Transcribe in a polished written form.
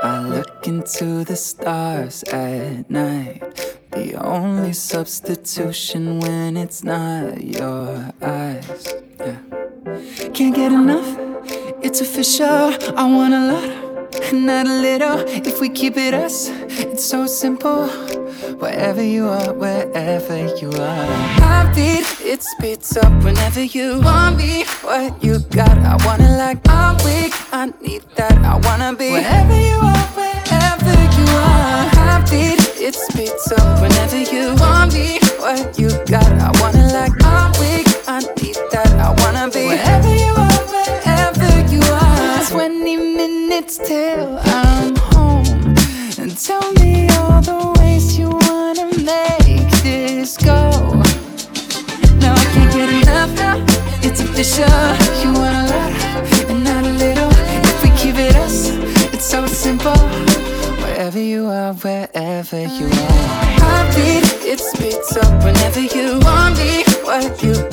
I look into the stars at night. The only substitution when it's not your eyes. Yeah. Can't get enough, it's official. I want a lot, not a little. If we keep it us, it's so simple. Wherever you are, wherever you are. Heartbeat, it speeds up whenever you want me. What you got, I wanna like. I'm weak, I need that, I wanna be. Wherever you are, wherever you are. Heartbeat, it speeds up whenever you want me. What you got, I wanna like. I'm weak, I need that, I wanna be. Wherever you are, wherever you are. 20 minutes till I'm home. And tell me all the ways you wanna make this go. Now I can't get enough now, it's official. You want a lot and not a little. If we keep it us, it's so simple. Wherever you are, wherever you are. Heartbeat, it speeds up whenever you want me. What you